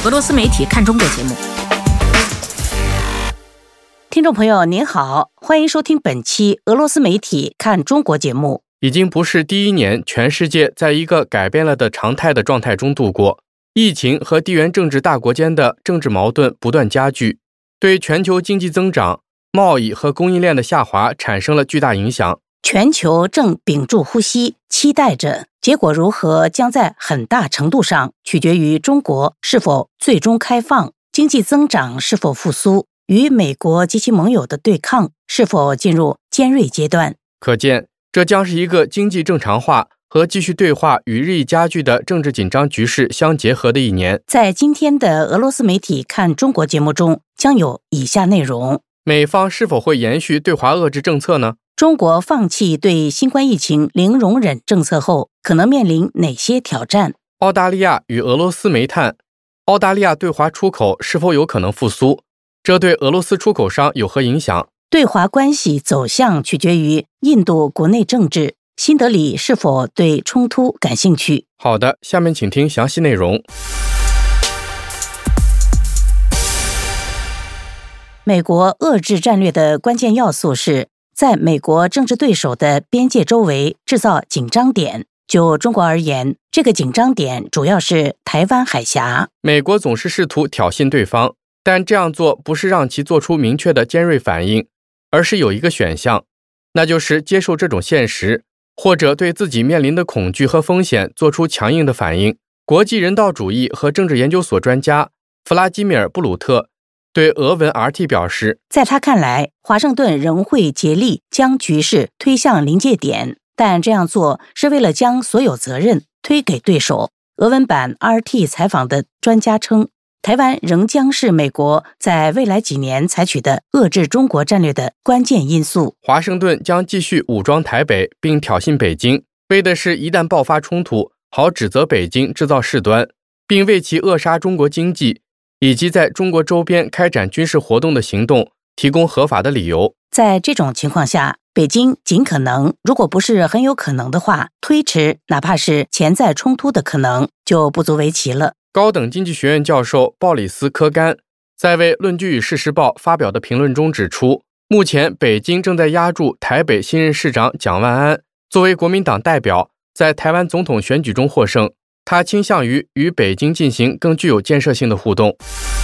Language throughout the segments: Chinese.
俄罗斯媒体看中国节目。 听众朋友您好，欢迎收听本期俄罗斯媒体看中国节目。 已经不是第一年全世界在一个改变了的常态的状态中度过，疫情和地缘政治大国间的政治矛盾不断加剧，对全球经济增长、贸易和供应链的下滑产生了巨大影响。 全球正屏住呼吸，期待着结果如何，将在很大程度上取决于中国是否最终开放，经济增长是否复苏，与美国及其盟友的对抗是否进入尖锐阶段。 可见，这将是一个经济正常化和继续对话与日益加剧的政治紧张局势相结合的一年。 在今天的俄罗斯媒体看中国节目中，将有以下内容： 美方是否会延续对华遏制政策呢？ 中国放弃对新冠疫情零容忍政策后，可能面临哪些挑战？ 澳大利亚与俄罗斯煤炭，澳大利亚对华出口是否有可能复苏？这对俄罗斯出口商有何影响？ 对华关系走向取决于印度国内政治，新德里是否对冲突感兴趣？ 好的，下面请听详细内容。 美国遏制战略的关键要素是在美国政治对手的边界周围制造紧张点。就中国而言，这个紧张点主要是台湾海峡。 美国总是试图挑衅对方，但这样做不是让其做出明确的尖锐反应，而是有一个选项，那就是接受这种现实，或者对自己面临的恐惧和风险做出强硬的反应。国际人道主义和政治研究所专家弗拉基米尔·布鲁特对俄文 RT 表示， 在他看来，华盛顿仍会竭力将局势推向临界点，但这样做是为了将所有责任推给对手。俄文版 RT 采访的专家称，台湾仍将是美国在未来几年采取的遏制中国战略的关键因素。 华盛顿将继续武装台北并挑衅北京，为的是一旦爆发冲突，好指责北京制造事端，并为其扼杀中国经济以及在中国周边开展军事活动的行动提供合法的理由。 在这种情况下，北京尽可能，如果不是很有可能的话，推迟哪怕是潜在冲突的可能，就不足为奇了。 高等经济学院教授鲍里斯·科甘在为《论据与事实报》发表的评论中指出，目前北京正在压住台北新任市长蒋万安作为国民党代表在台湾总统选举中获胜，他倾向于与北京进行更具有建设性的互动。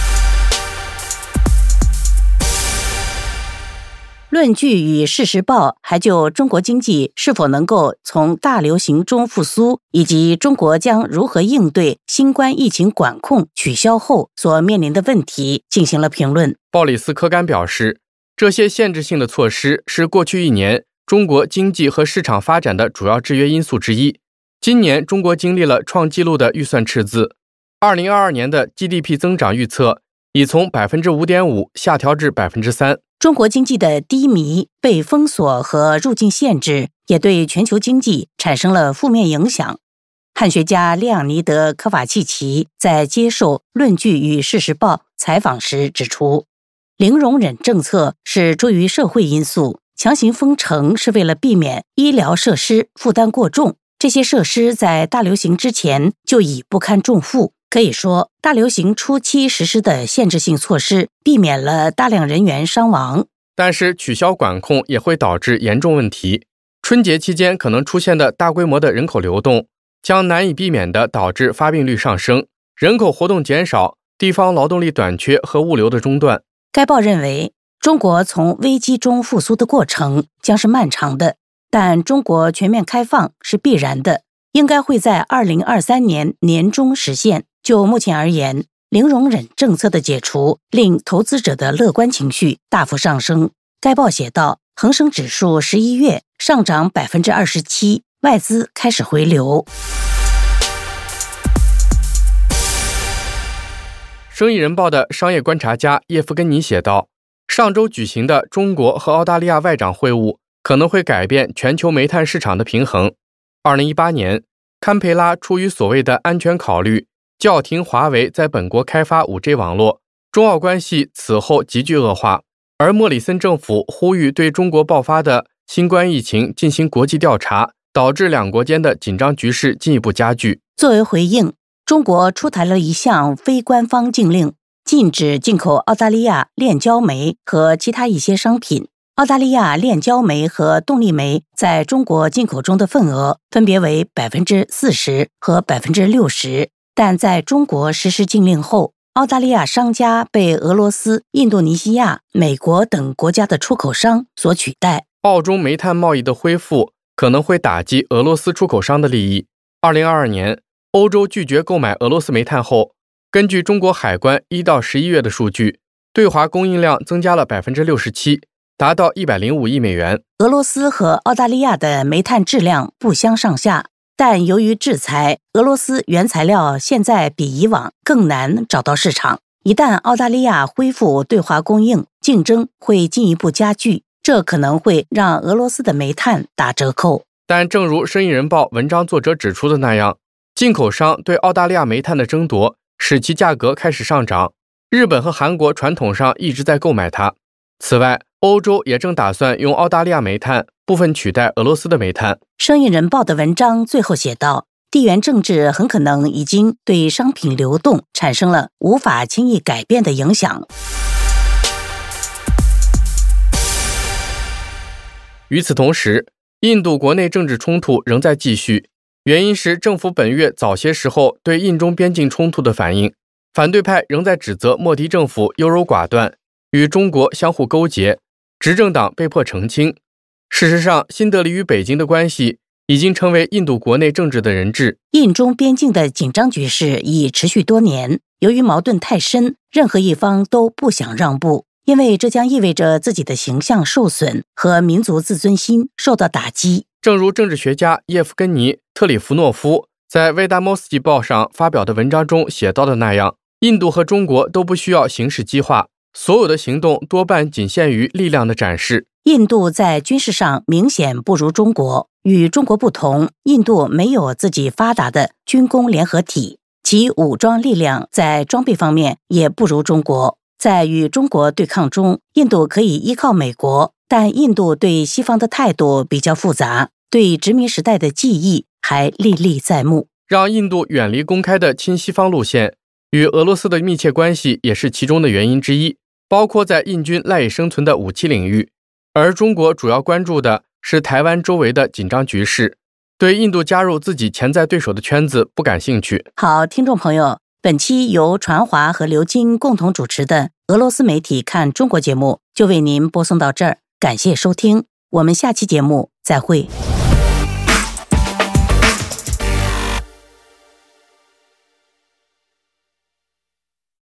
论据与事实报还就中国经济是否能够从大流行中复苏，以及中国将如何应对新冠疫情管控取消后所面临的问题进行了评论。 鲍里斯·科甘表示，这些限制性的措施是过去一年中国经济和市场发展的主要制约因素之一。今年中国经历了创纪录的预算赤字，2022年的 GDP 增长预测已从 5.5% 下调至 3%。 中国经济的低迷、被封锁和入境限制也对全球经济产生了负面影响。汉学家列昂尼德·科瓦契奇在接受《论据与事实报》采访时指出，零容忍政策是出于社会因素，强行封城是为了避免医疗设施负担过重，这些设施在大流行之前就已不堪重负。可以说，大流行初期实施的限制性措施避免了大量人员伤亡。 但是取消管控也会导致严重问题。春节期间可能出现的大规模的人口流动，将难以避免地导致发病率上升，人口活动减少，地方劳动力短缺和物流的中断。 该报认为，中国从危机中复苏的过程将是漫长的，但中国全面开放是必然的，应该会在2023年年中实现。就目前而言，零容忍政策的解除令投资者的乐观情绪大幅上升。该报写道，恒生指数11月上涨 27%， 外资开始回流。 生意人报的商业观察家叶夫根尼写道，上周举行的中国和澳大利亚外长会晤可能会改变全球煤炭市场的平衡。2018年，堪培拉出于所谓的安全考虑，叫停华为在本国开发 5G 网络，中澳关系此后急剧恶化，而莫里森政府呼吁对中国爆发的新冠疫情进行国际调查，导致两国间的紧张局势进一步加剧。 作为回应， 中国出台了一项非官方禁令，禁止进口澳大利亚炼焦煤和其他一些商品。澳大利亚炼焦煤和动力煤在中国进口中的份额分别为 40% 和 60%， 但在中国实施禁令后，澳大利亚商家被俄罗斯、印度尼西亚、美国等国家的出口商所取代。 澳中煤炭贸易的恢复可能会打击俄罗斯出口商的利益。2022年，欧洲拒绝购买俄罗斯煤炭后，根据中国海关1到11月的数据，对华供应量增加了 67%， 达到105亿美元。 俄罗斯和澳大利亚的煤炭质量不相上下，但由于制裁，俄罗斯原材料现在比以往更难找到市场。一旦澳大利亚恢复对华供应，竞争会进一步加剧，这可能会让俄罗斯的煤炭打折扣。 但正如《生意人报》文章作者指出的那样，进口商对澳大利亚煤炭的争夺使其价格开始上涨。日本和韩国传统上一直在购买它。此外，欧洲也正打算用澳大利亚煤炭部分取代俄罗斯的煤炭。 生意人报的文章最后写道，地缘政治很可能已经对商品流动产生了无法轻易改变的影响。 与此同时，印度国内政治冲突仍在继续，原因是政府本月早些时候对印中边境冲突的反应。反对派仍在指责莫迪政府优柔寡断，与中国相互勾结，执政党被迫澄清。事实上，新德里与北京的关系已经成为印度国内政治的人质。 印中边境的紧张局势已持续多年，由于矛盾太深，任何一方都不想让步，因为这将意味着自己的形象受损和民族自尊心受到打击。 正如政治学家叶夫根尼·特里弗诺夫在《维达莫斯基报》上发表的文章中写到的那样，印度和中国都不需要形式激化，所有的行动多半仅限于力量的展示。 印度在军事上明显不如中国，与中国不同，印度没有自己发达的军工联合体，其武装力量在装备方面也不如中国。在与中国对抗中，印度可以依靠美国，但印度对西方的态度比较复杂，对殖民时代的记忆还历历在目。 让印度远离公开的亲西方路线，与俄罗斯的密切关系也是其中的原因之一，包括在印军赖以生存的武器领域。而中国主要关注的是台湾周围的紧张局势，对印度加入自己潜在对手的圈子不感兴趣。 好，听众朋友，本期由传华和刘金共同主持的俄罗斯媒体看中国节目就为您播送到这儿，感谢收听，我们下期节目再会。